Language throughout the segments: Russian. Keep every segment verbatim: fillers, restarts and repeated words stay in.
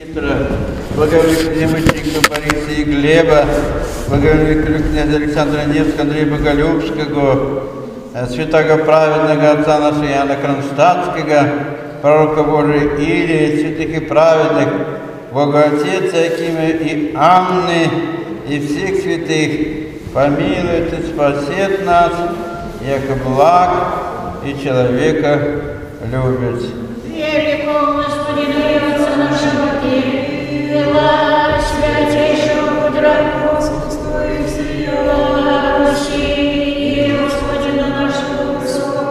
Виктора, благослови Кузьмичика, Бориса и Глеба, благослови князя Александра Невского, Андрея Боголюбского, святого праведного отца нашего Иоанна Кронштадтского, пророка Божия Илии, святых и праведных, Бога Отец Якима и Анны, и всех святых, помилует и спасет нас, яко благ и человека любит. Великого Господина Отца нашего Кирилла, святейшего Патриарха и всея Руси, и Господина нашего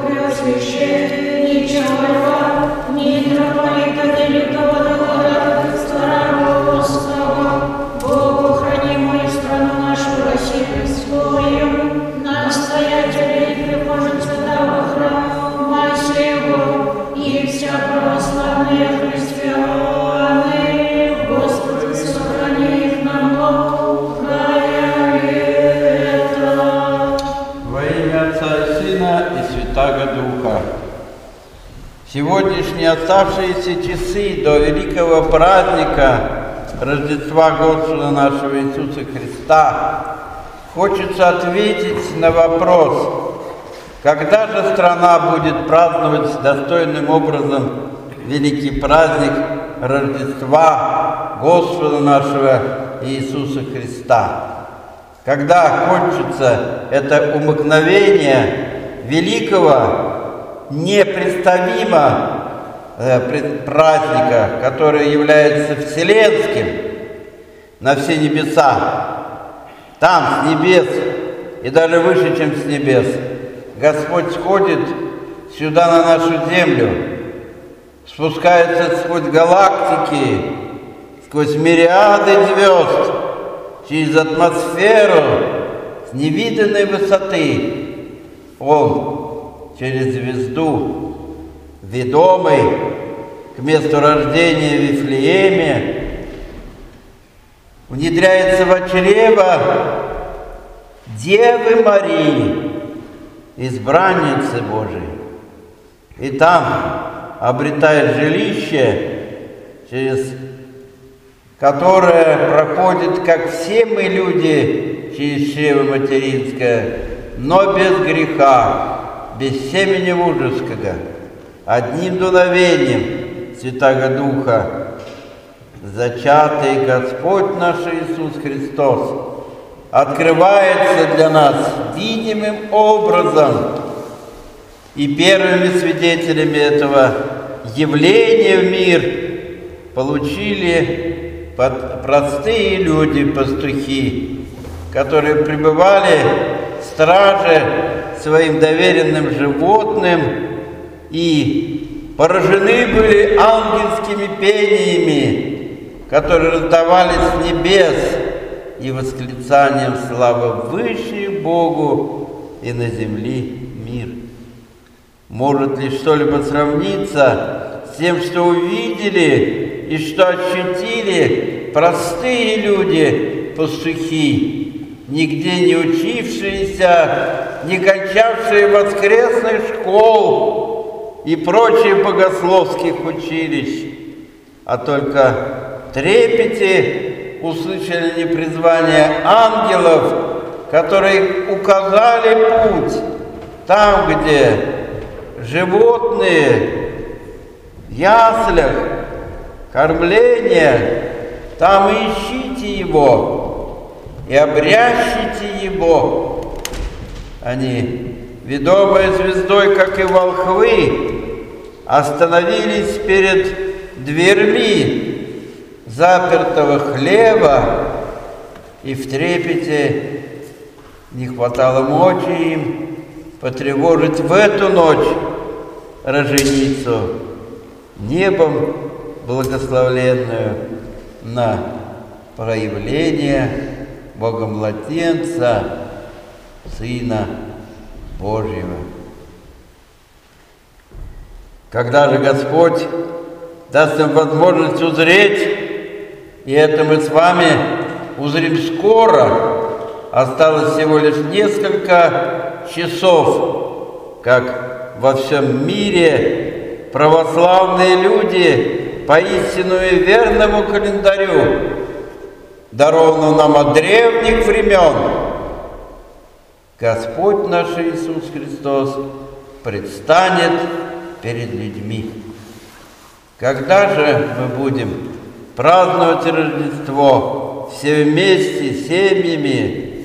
Высокопреосвященничего митрополита Великого Новгорода Старорусского, Богу хранимую страну нашу российскую, настоятелей и прихожан святого храма сего, и вся православные христиане, Господи, сохрани их нам долгое лето. Во имя Отца и Сына и Святаго Духа. Сегодняшние оставшиеся часы до великого праздника Рождества Господа нашего Иисуса Христа хочется ответить на вопрос, когда же страна будет праздновать достойным образом великий праздник Рождества Господа нашего Иисуса Христа? Когда кончится это умыкновение великого, непредставимо э, праздника, который является вселенским на все небеса. Там, с небес, и даже выше, чем с небес, Господь сходит сюда, на нашу землю, спускается сквозь галактики, сквозь мириады звезд, через атмосферу с невиданной высоты. Он через звезду, ведомый к месту рождения в Вифлееме, внедряется во чрево Девы Марии, избранницы Божией, и там обретает жилище, через которое проходит, как все мы люди, через чрево материнское, но без греха, без семени мужеского, одним дуновением Святаго Духа, зачатый Господь наш Иисус Христос открывается для нас видимым образом, и первыми свидетелями этого явления в мир получили простые люди, пастухи, которые пребывали страже своим доверенным животным и поражены были ангельскими пениями, которые раздавались с небес, и восклицанием слава выше Богу и на земле мир. Может ли что-либо сравниться с тем, что увидели и что ощутили простые люди, пастухи, нигде не учившиеся, не кончавшие воскресных школ и прочих богословских училищ, а только в трепете услышали непризвание ангелов, которые указали путь там, где животные в яслях, кормление, там ищите его и обрящите его. Они, ведомые звездой, как и волхвы, остановились перед дверьми запертого хлеба, и в трепете не хватало мочи им потревожить в эту ночь роженицу, небом благословленную на проявление Бога-младенца, Сына Божьего. Когда же Господь даст им возможность узреть, и это мы с вами узрим скоро, осталось всего лишь несколько часов, как во всем мире православные люди поистину и верному календарю, дарованному нам от древних времен, Господь наш Иисус Христос предстанет перед людьми. Когда же мы будем праздновать Рождество все вместе с семьями,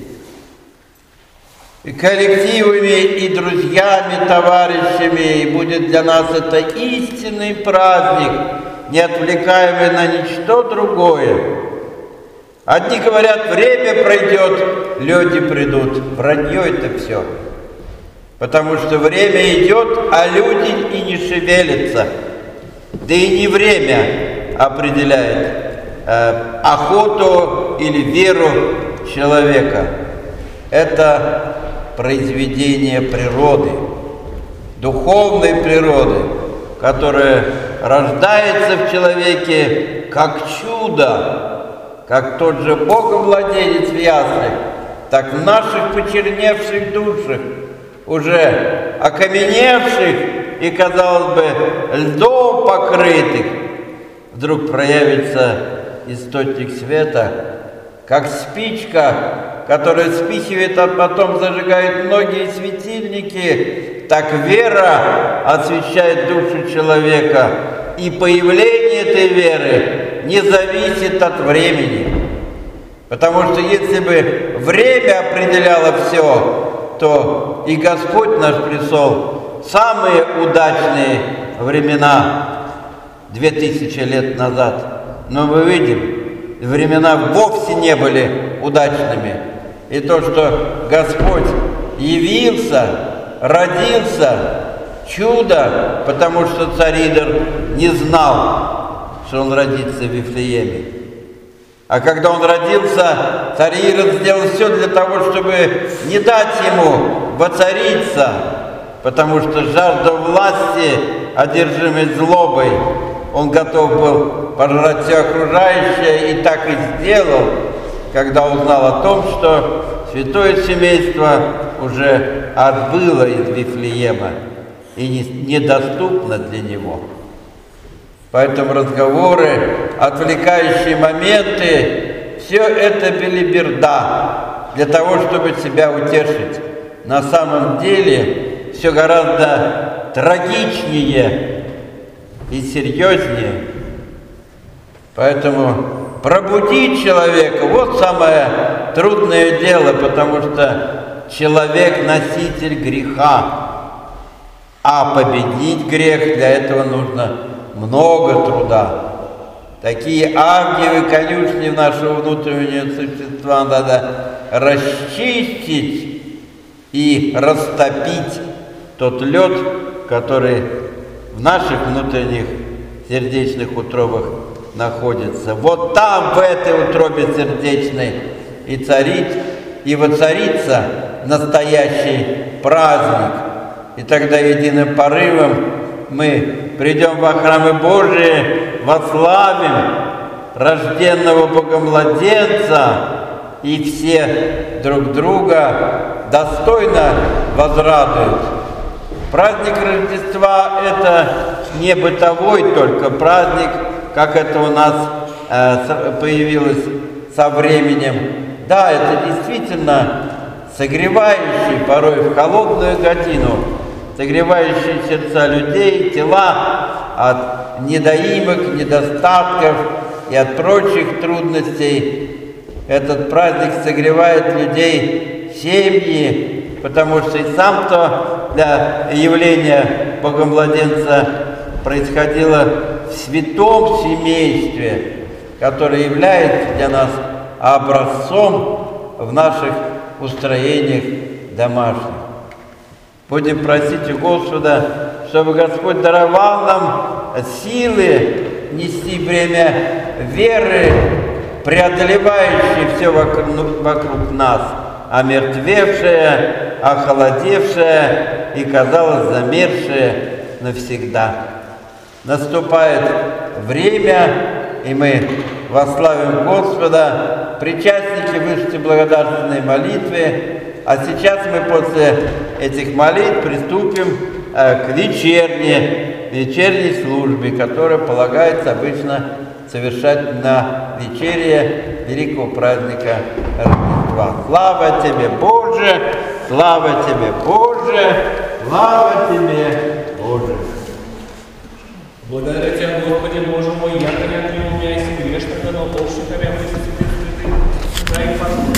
и коллективами, и друзьями, товарищами, и будет для нас это истинный праздник, не отвлекаемый на ничто другое. Одни говорят, время пройдет, люди придут. Вранье это все. Потому что время идет, а люди и не шевелятся. Да и не время определяет э, охоту или веру человека. Это произведение природы, духовной природы, которая рождается в человеке как чудо, как тот же Бога-младенец в яслях, так в наших почерневших душах, уже окаменевших и, казалось бы, льдом покрытых, вдруг проявится источник света, как спичка, которая вспихивает, а потом зажигает многие светильники, так вера освещает душу человека, и появление этой веры не зависит от времени. Потому что если бы время определяло все, то и Господь наш пришел в самые удачные времена, две тысячи лет назад. Но мы видим, времена вовсе не были удачными. И то, что Господь явился, родился, чудо, потому что царь Ирод не знал, что он родится в Вифлееме. А когда он родился, царь Ирод сделал все для того, чтобы не дать ему воцариться, потому что жажда власти, одержимый злобой, он готов был пожрать все окружающее, и так и сделал, когда узнал о том, что святое семейство уже отбыло из Вифлеема и недоступно для него. Поэтому разговоры, отвлекающие моменты, все это белиберда для того, чтобы себя утешить. На самом деле все гораздо трагичнее и серьезнее. Поэтому пробудить человека – вот самое трудное дело, потому что человек – носитель греха. А победить грех для этого нужно много труда. Такие авгиевы конюшни нашего внутреннего существа надо расчистить и растопить тот лед, который в наших внутренних сердечных утробах находится. Вот там, в этой утробе сердечной, и царит, и воцарится настоящий праздник. И тогда единым порывом мы придем во храмы Божии, вославим рожденного Богомладенца, и все друг друга достойно возрадуют. Праздник Рождества – это не бытовой только праздник, как это у нас э, появилось со временем. Да, это действительно согревающий порой в холодную годину, согревающий сердца людей, тела от недоимок, недостатков и от прочих трудностей. Этот праздник согревает людей, семьи, потому что и сам-то для явления Богомладенца происходило в святом семействе, которое является для нас образцом в наших устроениях домашних. Будем просить у Господа, чтобы Господь даровал нам силы нести бремя веры, преодолевающей все вокруг, вокруг нас, омертвевшее, охолодевшее и, казалось, замерзшее навсегда. Наступает время, и мы восславим Господа, причастники вышли благодарственной молитвы. А сейчас мы после этих молитв приступим э, к вечерне вечерней службе, которая полагается обычно совершать на вечере великого праздника Рождества. Слава Тебе, Боже! Слава Тебе, Боже! Слава Тебе, Боже! Благодаря Тебе, Господи, Боже мой, я, конечно, у меня есть грешно, но толще Тебя, Господи, Святый, дай